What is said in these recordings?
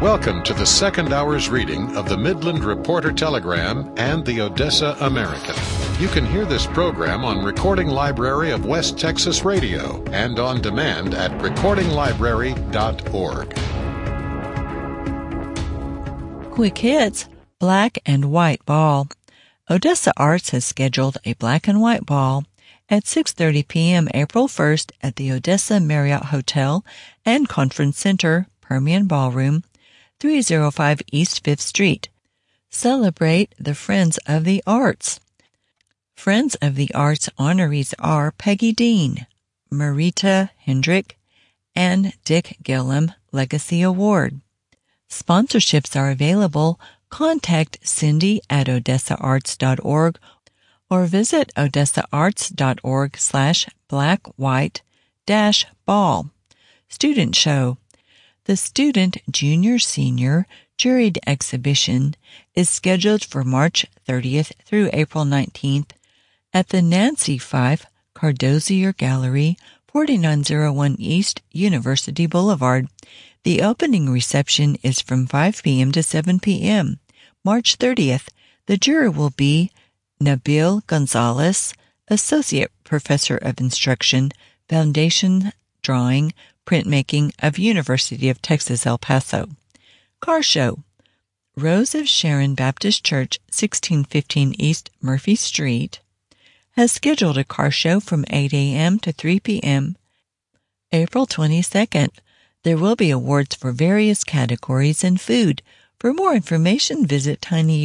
Welcome to the second hour's reading of the Midland Reporter Telegram and the Odessa American. You can hear this program on Recording Library of West Texas Radio and on demand at recordinglibrary.org. Quick hits, black and white ball. Odessa Arts has scheduled a black and white ball at 6:30 p.m. April 1st at the Odessa Marriott Hotel and Conference Center, Permian Ballroom, 305 East 5th Street. Celebrate the Friends of the Arts. Friends of the Arts honorees are Peggy Dean, Marita Hendrick, and Dick Gillum Legacy Award. Sponsorships are available. Contact Cindy at odessaarts.org or visit odessaarts.org/blackwhite-ball. Student Show. The Student Junior Senior Juried Exhibition is scheduled for March 30th through April 19th at the Nancy Fife Cardozier Gallery, 4901 East University Boulevard. The opening reception is from 5 p.m. to 7 p.m. March 30th. The juror will be Nabil Gonzalez, Associate Professor of Instruction, Foundation Drawing, Printmaking of University of Texas, El Paso. Car Show. Rose of Sharon Baptist Church, 1615 East Murphy Street, has scheduled a car show from 8 a.m. to 3 p.m. April 22nd. There will be awards for various categories in food. For more information, visit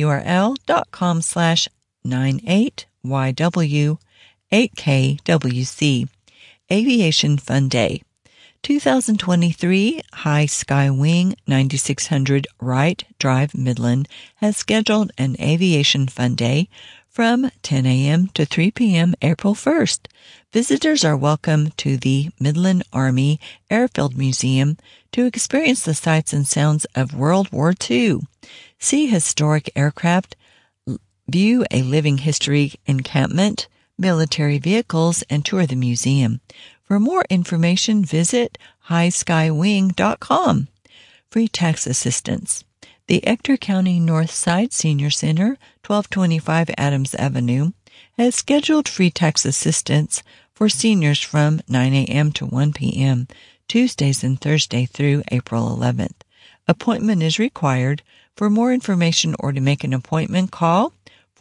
tinyurl.com/98YW8KWC. Aviation Fun Day. 2023 High Sky Wing 9600 Wright Drive Midland has scheduled an Aviation Fun Day from 10 a.m. to 3 p.m. April 1st. Visitors are welcome to the Midland Army Airfield Museum to experience the sights and sounds of World War II. See historic aircraft, view a living history encampment, military vehicles, and tour the museum. For more information, visit highskywing.com. Free tax assistance. The Ector County Northside Senior Center, 1225 Adams Avenue, has scheduled free tax assistance for seniors from 9 a.m. to 1 p.m., Tuesdays and Thursday through April 11th. Appointment is required. For more information or to make an appointment, call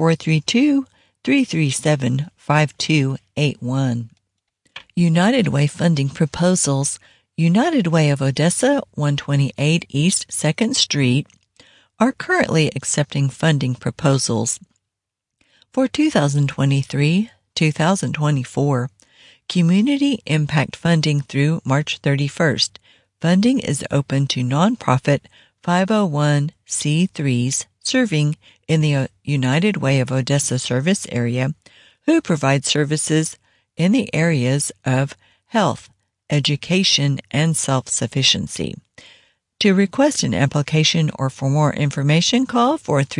432-337-5281. United Way funding proposals. United Way of Odessa, 128 East 2nd Street, are currently accepting funding proposals for 2023-2024. Community impact funding through March 31st. Funding is open to nonprofit 501c3s serving in the United Way of Odessa service area who provide services in the areas of health, education, and self-sufficiency. To request an application or for more information, call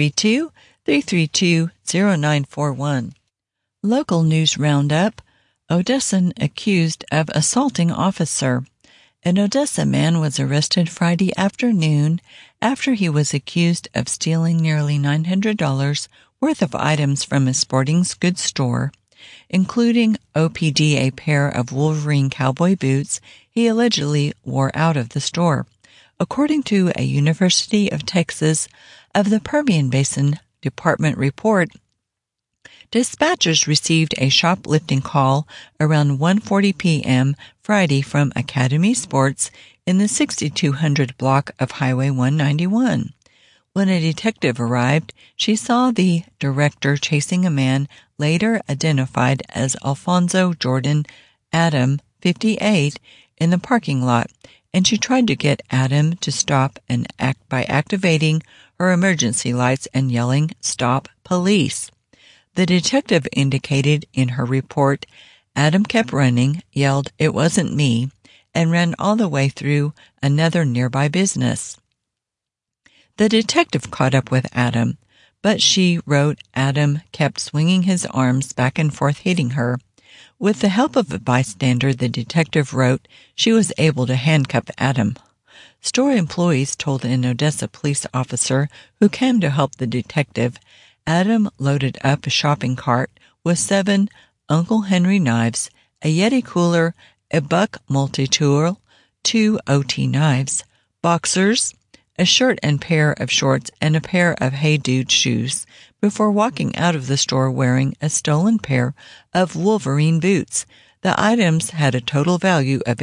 432-332-0941. Local News Roundup. Odessan accused of assaulting officer. An Odessa man was arrested Friday afternoon after he was accused of stealing nearly $900 worth of items from a sporting goods store, including OPD, a pair of Wolverine cowboy boots he allegedly wore out of the store. According to a University of Texas of the Permian Basin Department report, dispatchers received a shoplifting call around 1:40 p.m. Friday from Academy Sports in the 6200 block of Highway 191. When a detective arrived, she saw the director chasing a man later identified as Alfonso Jordan Adam, 58, in the parking lot, and she tried to get Adam to stop and act by activating her emergency lights and yelling, "Stop, police." The detective indicated in her report, Adam kept running, yelled, "It wasn't me," and ran all the way through another nearby business. The detective caught up with Adam, but she wrote Adam kept swinging his arms back and forth hitting her. With the help of a bystander, the detective wrote she was able to handcuff Adam. Store employees told an Odessa police officer who came to help the detective, Adam loaded up a shopping cart with 7 Uncle Henry knives, a Yeti cooler, a Buck multi-tool, 2 OT knives, boxers, a shirt and pair of shorts, and a pair of Hey Dude shoes before walking out of the store wearing a stolen pair of Wolverine boots. The items had a total value of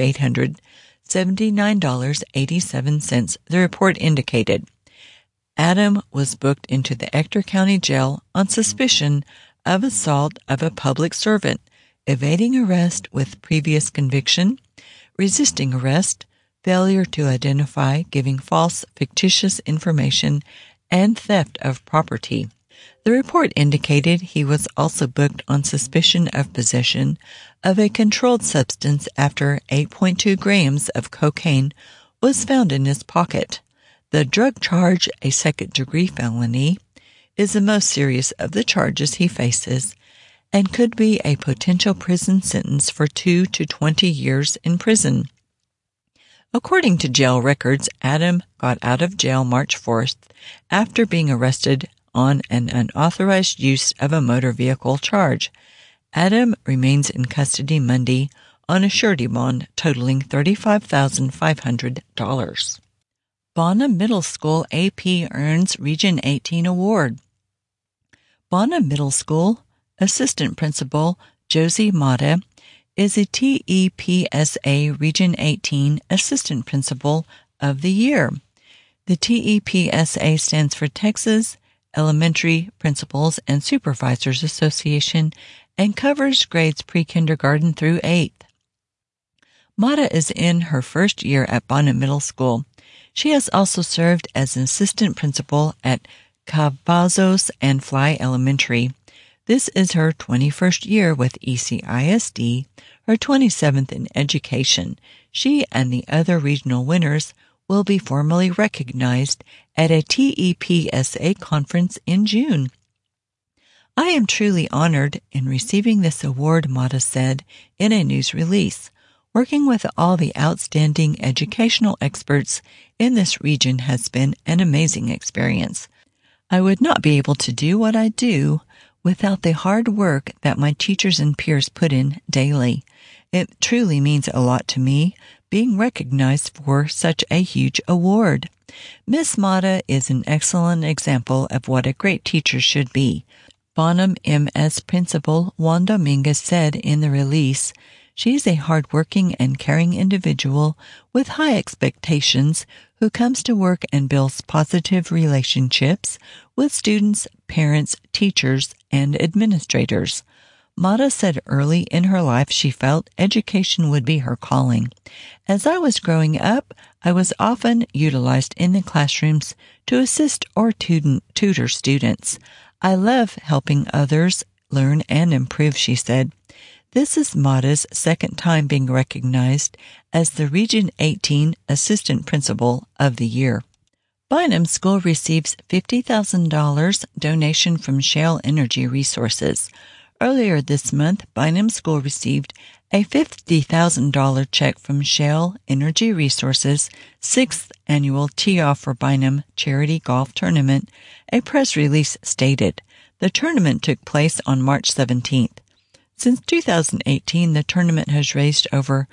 $879.87, the report indicated. Adam was booked into the Ector County Jail on suspicion of assault of a public servant, evading arrest with previous conviction, resisting arrest, failure to identify, giving false, fictitious information, and theft of property. The report indicated he was also booked on suspicion of possession of a controlled substance after 8.2 grams of cocaine was found in his pocket. The drug charge, a second-degree felony, is the most serious of the charges he faces and could be a potential prison sentence for 2 to 20 years in prison. According to jail records, Adam got out of jail March 4th after being arrested on an unauthorized use of a motor vehicle charge. Adam remains in custody Monday on a surety bond totaling $35,500. Bonham Middle School AP earns Region 18 award. Bonham Middle School Assistant Principal Josie Mata is a TEPSA Region 18 Assistant Principal of the Year. The TEPSA stands for Texas Elementary Principals and Supervisors Association and covers grades pre-kindergarten through 8th. Mata is in her first year at Bonham Middle School. She has also served as an assistant principal at Cavazos and Fly Elementary. This is her 21st year with ECISD, her 27th in education. She and the other regional winners will be formally recognized at a TEPSA conference in June. I am truly honored in receiving this award, Mata said in a news release. Working with all the outstanding educational experts in this region has been an amazing experience. I would not be able to do what I do without the hard work that my teachers and peers put in daily. It truly means a lot to me, being recognized for such a huge award. Miss Mata is an excellent example of what a great teacher should be. Bonham MS Principal Juan Dominguez said in the release, "She's a hard-working and caring individual with high expectations who comes to work and builds positive relationships with students, parents, teachers, and administrators." Mata said early in her life she felt education would be her calling. "As I was growing up, I was often utilized in the classrooms to assist or tutor students. I love helping others learn and improve," she said. This is Mata's second time being recognized as the Region 18 Assistant Principal of the Year. Bynum School receives $50,000 donation from Shale Energy Resources. Earlier this month, Bynum School received a $50,000 check from Shale Energy Resources' 6th annual Tee Off for Bynum charity golf tournament, a press release stated. The tournament took place on March 17th. Since 2018, the tournament has raised over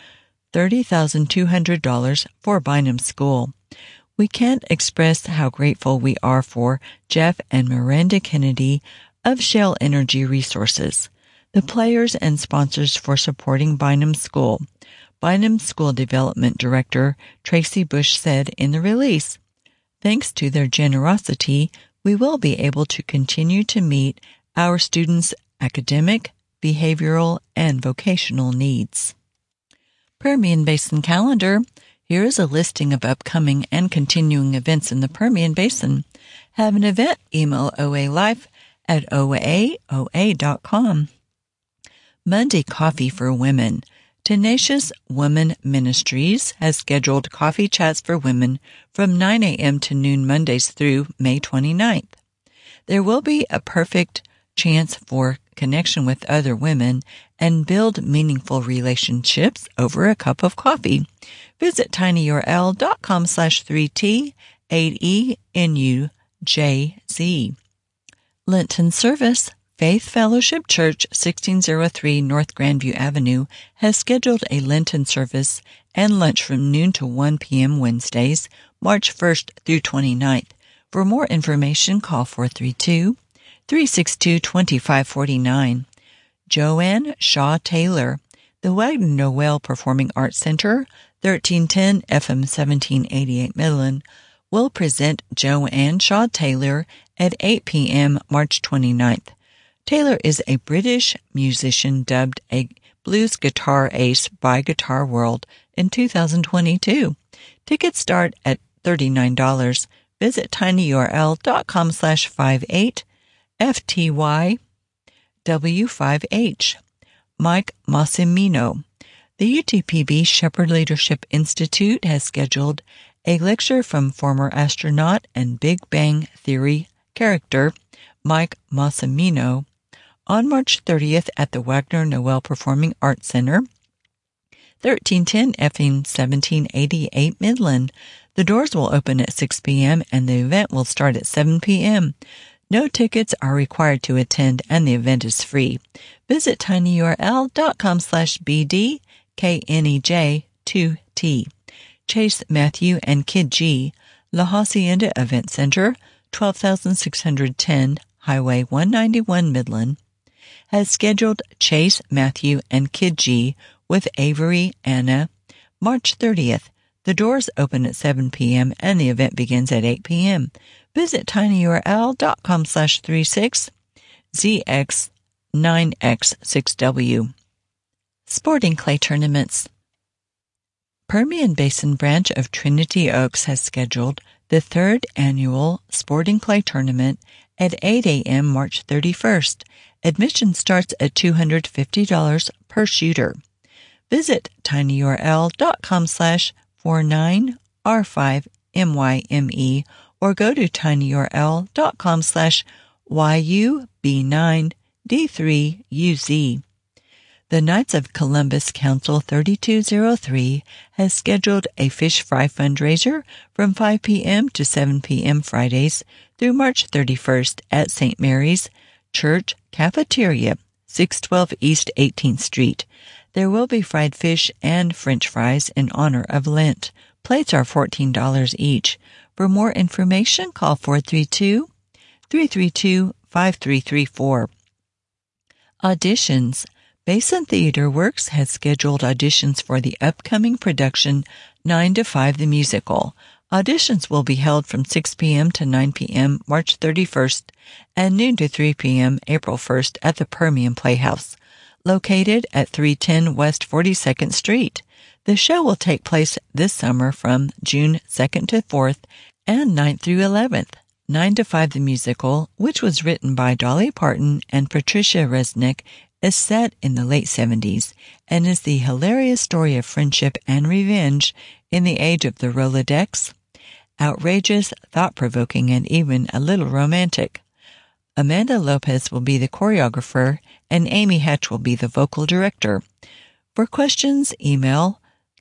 $30,200 for Bynum School. We can't express how grateful we are for Jeff and Miranda Kennedy of Shale Energy Resources, the players and sponsors for supporting Bynum School. Bynum School Development Director Tracy Bush said in the release, "Thanks to their generosity, we will be able to continue to meet our students' academic, behavioral, and vocational needs." Permian Basin Calendar. Here is a listing of upcoming and continuing events in the Permian Basin. Have an event? Email oalife@oaoa.com. Monday Coffee for Women. Tenacious Woman Ministries has scheduled coffee chats for women from 9 a.m. to noon Mondays through May 29th. There will be a perfect chance for connection with other women and build meaningful relationships over a cup of coffee. Visit tinyurl.com/3T8ENUJZ. Lenten Service. Faith Fellowship Church, 1603 North Grandview Avenue, has scheduled a Lenten service and lunch from noon to 1 p.m. Wednesdays, March 1st through 29th. For more information, call 432-362-2549. Joanne Shaw Taylor, the Wagner Noel Performing Arts Center, 1310 FM 1788 Midland, will present Joanne Shaw Taylor at 8 p.m. March 29th. Taylor is a British musician dubbed a blues guitar ace by Guitar World in 2022. Tickets start at $39. Visit tinyurl.com/58FTYW5H. Mike Massimino. The UTPB Shepherd Leadership Institute has scheduled a lecture from former astronaut and Big Bang Theory character Mike Massimino on March 30th at the Wagner Noel Performing Arts Center, 1310 FM 1788 Midland. The doors will open at 6 p.m. and the event will start at 7 p.m. No tickets are required to attend and the event is free. Visit tinyurl.com/BDKNEJ2T. Chase Matthew and Kid G, La Hacienda Event Center, 12610 Highway 191 Midland, has scheduled Chase Matthew and Kid G with Avery Anna March 30th. The doors open at 7 p.m. and the event begins at 8 p.m. Visit tinyurl.com/36ZX9X6W. Sporting Clay Tournaments. Permian Basin branch of Trinity Oaks has scheduled the third annual Sporting Clay Tournament at 8 a.m. March 31st. Admission starts at $250 per shooter. Visit tinyurl.com/49R5MYME or go to tinyurl.com/YUB9D3UZ. The Knights of Columbus Council 3203 has scheduled a fish fry fundraiser from 5 p.m. to 7 p.m. Fridays through March 31st at St. Mary's Church Cafeteria, 612 East 18th Street. There will be fried fish and French fries in honor of Lent. Plates are $14 each. For more information, call 432-332-5334. Auditions. Basin Theater Works has scheduled auditions for the upcoming production 9 to 5 the Musical. Auditions will be held from 6 p.m. to 9 p.m. March 31st and noon to 3 p.m. April 1st at the Permian Playhouse, located at 310 West 42nd Street. The show will take place this summer from June 2nd to 4th and 9th through 11th. 9 to 5 the Musical, which was written by Dolly Parton and Patricia Resnick, is set in the late 70s and is the hilarious story of friendship and revenge in the age of the Rolodex. Outrageous, thought-provoking, and even a little romantic. Amanda Lopez will be the choreographer and Amy Hatch will be the vocal director. For questions, email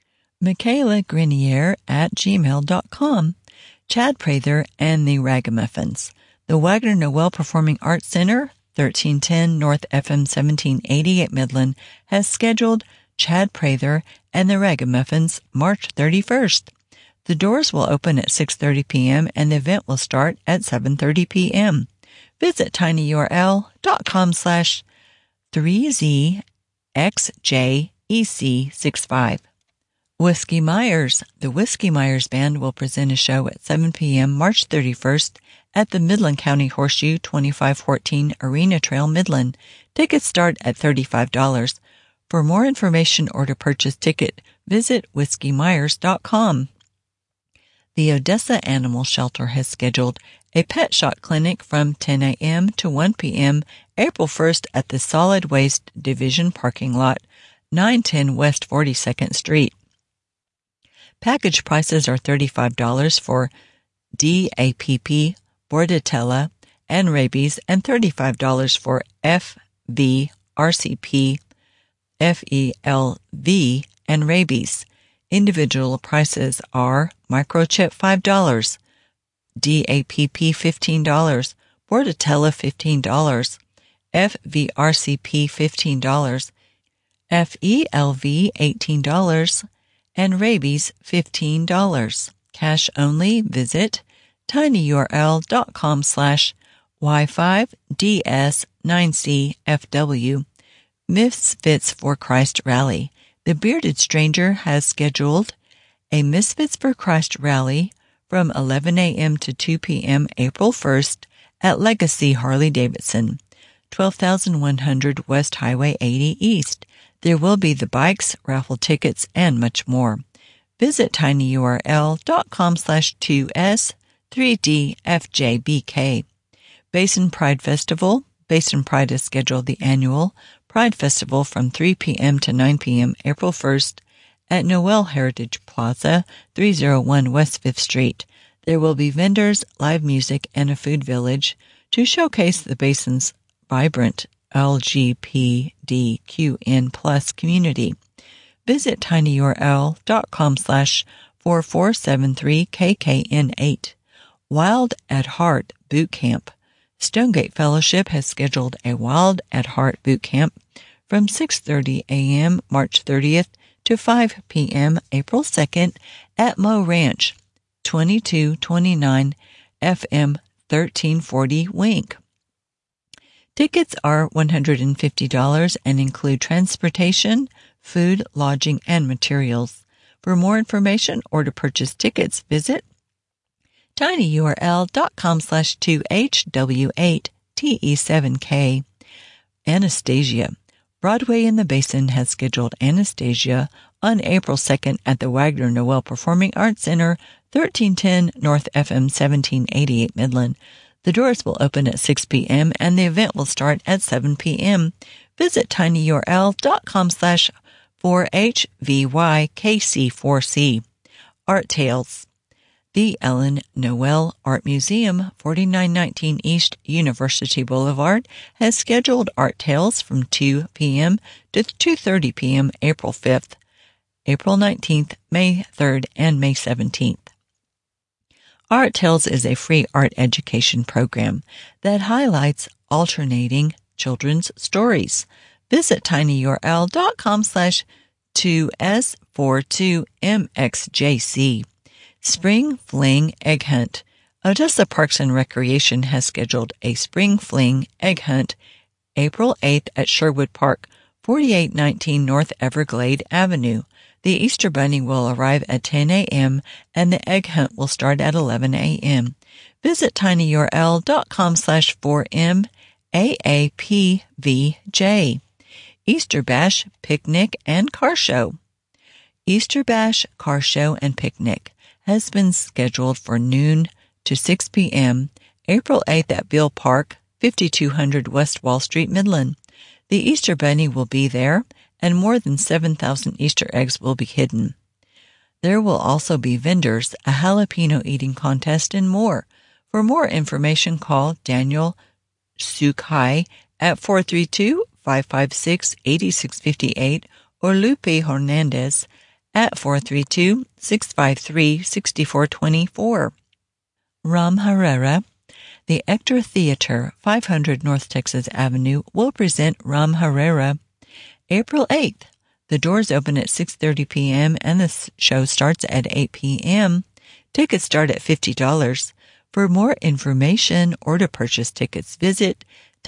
michaelagrenier@gmail.com. Chad Prather and the Ragamuffins. The Wagner Noel Performing Arts Center, 1310 North FM 1788 Midland, has scheduled Chad Prather and the Ragamuffins March 31st. The doors will open at 6:30 p.m. and the event will start at 7:30 p.m. Visit tinyurl.com/3ZXJEC65. Whiskey Myers. The Whiskey Myers Band will present a show at 7 p.m. March 31st at the Midland County Horseshoe 2514 Arena Trail, Midland. Tickets start at $35. For more information or to purchase ticket, visit whiskeymyers.com. The Odessa Animal Shelter has scheduled a pet shot clinic from 10 a.m. to 1 p.m. April 1st at the Solid Waste Division parking lot, 910 West 42nd Street. Package prices are $35 for DAPP, Bordetella, and rabies, and $35 for RCP, FELV, and rabies. Individual prices are microchip $5, DAPP $15, Bordetella $15, FVRCP $15, FELV $18, and rabies $15. Cash only. Visit tinyurl.com/Y5DS9CFW. Misfits for Christ Rally. The Bearded Stranger has scheduled a Misfits for Christ rally from 11 a.m. to 2 p.m. April 1st at Legacy Harley-Davidson, 12,100 West Highway 80 East. There will be the bikes, raffle tickets, and much more. Visit tinyurl.com/2S3DFJBK. Basin Pride Festival. Basin Pride has scheduled the annual Pride Festival from 3 p.m. to 9 p.m. April 1st at Noel Heritage Plaza, 301 West 5th Street. There will be vendors, live music, and a food village to showcase the Basin's vibrant LGBTQN+ community. Visit tinyurl.com/4473KKN8. Wild at Heart Boot Camp. Stonegate Fellowship has scheduled a Wild at Heart Boot Camp from 6:30 a.m. March 30th to 5 p.m. April 2nd at Moe Ranch, 2229 FM 1340 Wink. Tickets are $150 and include transportation, food, lodging, and materials. For more information or to purchase tickets, visit tinyurl.com/2HW8TE7K. Anastasia. Broadway in the Basin has scheduled Anastasia on April 2nd at the Wagner Noel Performing Arts Center, 1310 North FM 1788 Midland. The doors will open at 6 p.m. and the event will start at 7 p.m. Visit tinyurl.com/4HVYKC4C. Art Tales. The Ellen Noel Art Museum, 4919 East University Boulevard, has scheduled Art Tales from 2 p.m. to 2:30 p.m. April 5th, April 19th, May 3rd, and May 17th. Art Tales is a free art education program that highlights alternating children's stories. Visit tinyurl.com/2S42MXJC. Spring Fling Egg Hunt. Odessa Parks and Recreation has scheduled a Spring Fling Egg Hunt April 8th at Sherwood Park, 4819 North Everglade Avenue. The Easter Bunny will arrive at 10 a.m. and the egg hunt will start at 11 a.m. Visit tinyurl.com/4MAAPVJ. Easter Bash Picnic and Car Show. Easter Bash Car Show and Picnic has been scheduled for noon to 6 p.m. April 8th at Beale Park, 5200 West Wall Street, Midland. The Easter Bunny will be there, and more than 7,000 Easter eggs will be hidden. There will also be vendors, a jalapeno eating contest, and more. For more information, call Daniel Sukai at 432-556-8658 or Lupe Hernandez at 432-653-6424. Ram Herrera. The Ector Theater, 500 North Texas Avenue, will present Ram Herrera April 8th. The doors open at 6:30 p.m. and the show starts at 8 p.m. Tickets start at $50. For more information or to purchase tickets, visit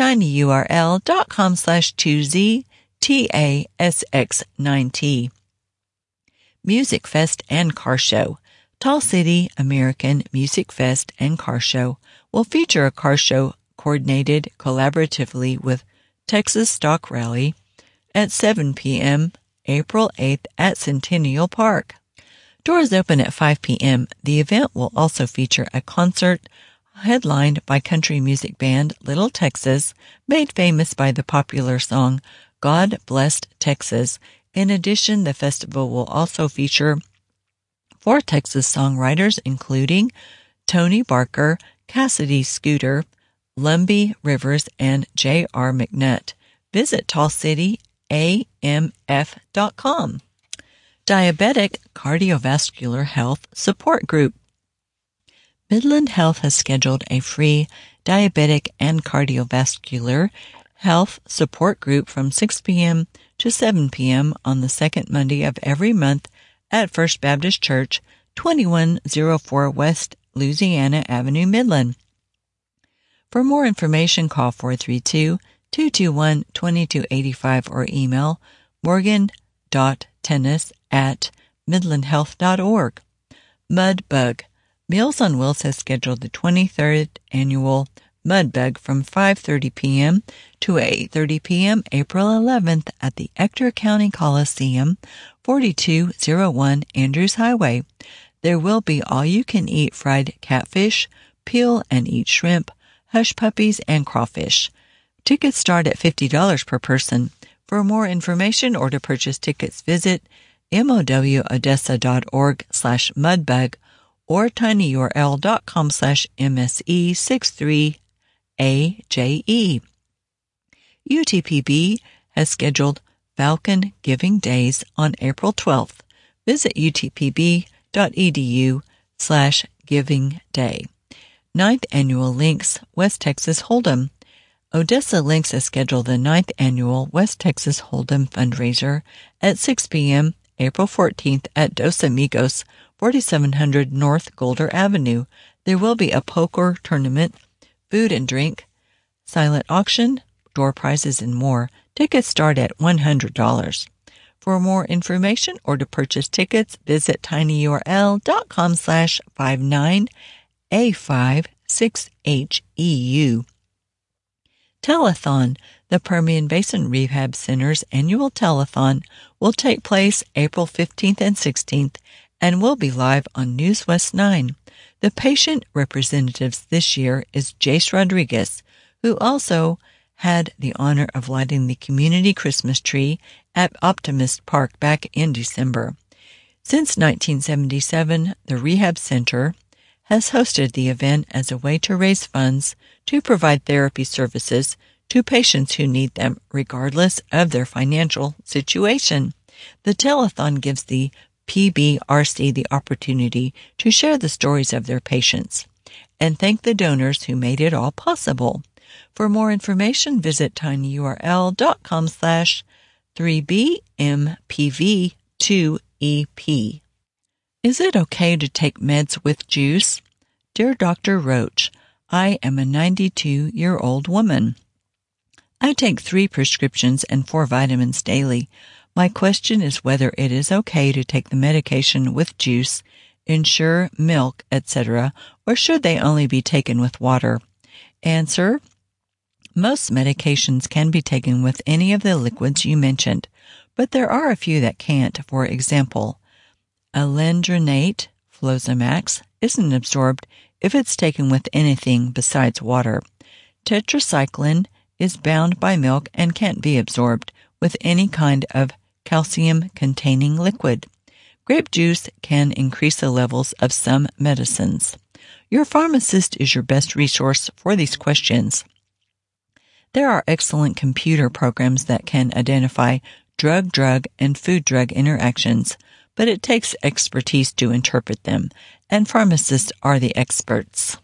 tinyurl.com/2ZTASX9T. Music Fest and Car Show. Tall City American Music Fest and Car Show will feature a car show coordinated collaboratively with Texas Stock Rally at 7 p.m. April 8th at Centennial Park. Doors open at 5 p.m. The event will also feature a concert headlined by country music band Little Texas, made famous by the popular song God Blessed Texas. In addition, the festival will also feature 4 Texas songwriters, including Tony Barker, Cassidy Scooter, Lumbee Rivers, and J.R. McNutt. visit tallcityamf.com. Diabetic Cardiovascular Health Support Group. Midland Health has scheduled a free diabetic and cardiovascular health support group from 6 p.m. to 7 p.m. on the second Monday of every month at First Baptist Church, 2104 West Louisiana Avenue, Midland. For more information, call 432-221-2285 or email morgan.tennis@midlandhealth.org. Mudbug. Meals on Wheels has scheduled the 23rd annual Mudbug from 5:30 p.m. to 8:30 p.m. April 11th at the Ector County Coliseum, 4201 Andrews Highway. There will be all-you-can-eat fried catfish, peel and eat shrimp, hush puppies, and crawfish. Tickets start at $50 per person. For more information or to purchase tickets, visit mowodessa.org/mudbug or tinyurl.com/MSE63AJE. UTPB has scheduled Falcon Giving Days on April 12th. Visit utpb.edu/givingday. 9th Annual Links West Texas Hold'em. Odessa Links has scheduled the 9th Annual West Texas Hold'em fundraiser at 6 p.m. April 14th at Dos Amigos, 4700 North Golder Avenue. There will be a poker tournament, food and drink, silent auction, door prizes, and more. Tickets start at $100. For more information or to purchase tickets, visit tinyurl.com/59A56HEU. Telethon. The Permian Basin Rehab Center's annual telethon will take place April 15th and 16th and will be live on News West 9. The patient representatives this year is Jace Rodriguez, who also had the honor of lighting the community Christmas tree at Optimist Park back in December. Since 1977, the Rehab Center has hosted the event as a way to raise funds to provide therapy services to patients who need them, regardless of their financial situation. The telethon gives the PBRC the opportunity to share the stories of their patients and thank the donors who made it all possible. For more information, visit tinyurl.com/3BMPV2EP. Is it okay to take meds with juice? Dear Dr. Roach, I am a 92-year-old woman. I take 3 prescriptions and 4 vitamins daily. My question is whether it is okay to take the medication with juice, Ensure, milk, etc., or should they only be taken with water? Answer: most medications can be taken with any of the liquids you mentioned, but there are a few that can't. For example, alendronate, Flozamax, isn't absorbed if it's taken with anything besides water. Tetracycline is bound by milk and can't be absorbed with any kind of calcium-containing liquid. Grape juice can increase the levels of some medicines. Your pharmacist is your best resource for these questions. There are excellent computer programs that can identify drug-drug and food-drug interactions, but it takes expertise to interpret them, and pharmacists are the experts.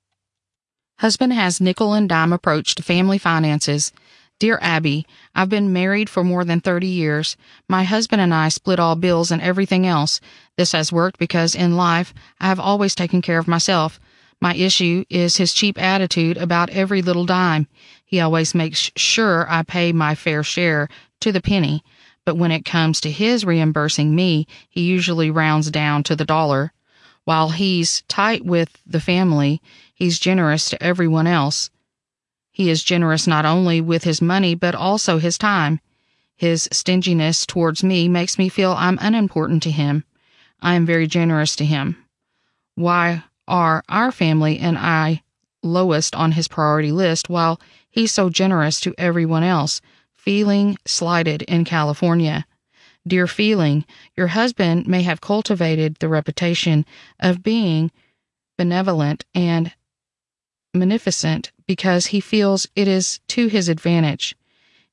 Husband has nickel and dime approach to family finances. Dear Abby, I've been married for more than 30 years. My husband and I split all bills and everything else. This has worked because in life, I have always taken care of myself. My issue is his cheap attitude about every little dime. He always makes sure I pay my fair share to the penny. But when it comes to his reimbursing me, he usually rounds down to the dollar. While he's tight with the family, he's generous to everyone else. He is generous not only with his money, but also his time. His stinginess towards me makes me feel I'm unimportant to him. I am very generous to him. Why are our family and I lowest on his priority list while he's so generous to everyone else? Feeling slighted in California. Dear Feeling, your husband may have cultivated the reputation of being benevolent and munificent because he feels it is to his advantage.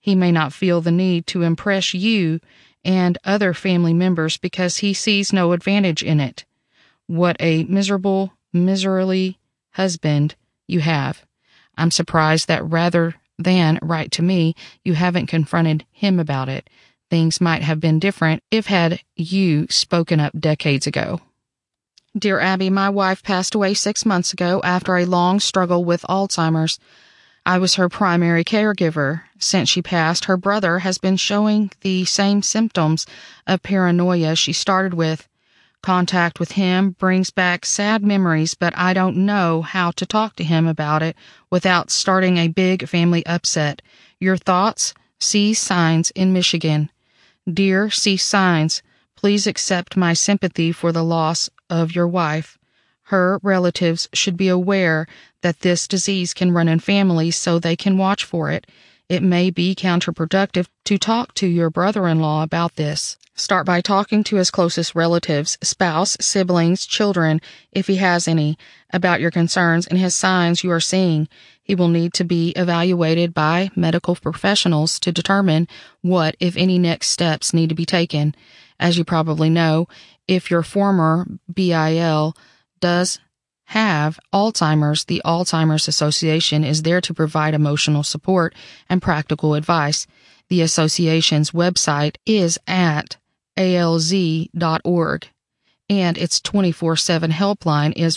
He may not feel the need to impress you and other family members because he sees no advantage in it. What a miserly husband you have. I'm surprised that rather than write to me, you haven't confronted him about it. Things might have been different if had you spoken up decades ago. Dear Abby, my wife passed away 6 months ago after a long struggle with Alzheimer's. I was her primary caregiver. Since she passed, her brother has been showing the same symptoms of paranoia she started with. Contact with him brings back sad memories, but I don't know how to talk to him about it without starting a big family upset. Your thoughts? See Signs in Michigan. Dear See Signs, please accept my sympathy for the loss of your wife. Her relatives should be aware that this disease can run in families so they can watch for it. It may be counterproductive to talk to your brother-in-law about this. Start by talking to his closest relatives, spouse, siblings, children, if he has any, about your concerns and his signs you are seeing. He will need to be evaluated by medical professionals to determine what, if any, next steps need to be taken. As you probably know, if your former BIL does have Alzheimer's, the Alzheimer's Association is there to provide emotional support and practical advice. The association's website is at alz.org, and its 24/7 helpline is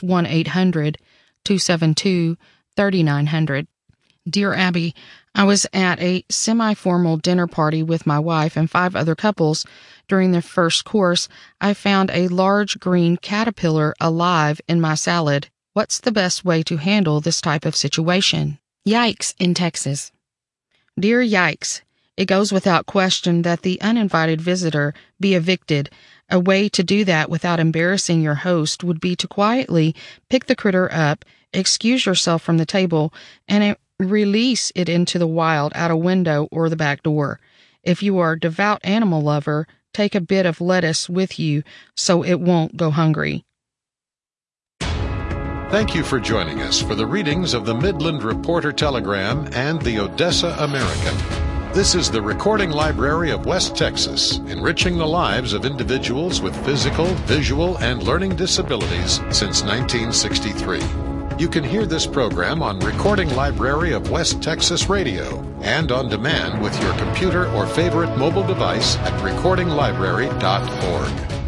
1-800-272-3900. Dear Abby, I was at a semi-formal dinner party with my wife and 5 other couples. During the first course, I found a large green caterpillar alive in my salad. What's the best way to handle this type of situation? Yikes in Texas. Dear Yikes, it goes without question that the uninvited visitor be evicted. A way to do that without embarrassing your host would be to quietly pick the critter up, excuse yourself from the table, and release it into the wild out a window or the back door. If you are a devout animal lover, take a bit of lettuce with you so it won't go hungry. Thank you for joining us for the readings of the Midland Reporter Telegram and the Odessa American. This is the Recording Library of West Texas, enriching the lives of individuals with physical, visual, and learning disabilities since 1963. You can hear this program on Recording Library of West Texas Radio and on demand with your computer or favorite mobile device at recordinglibrary.org.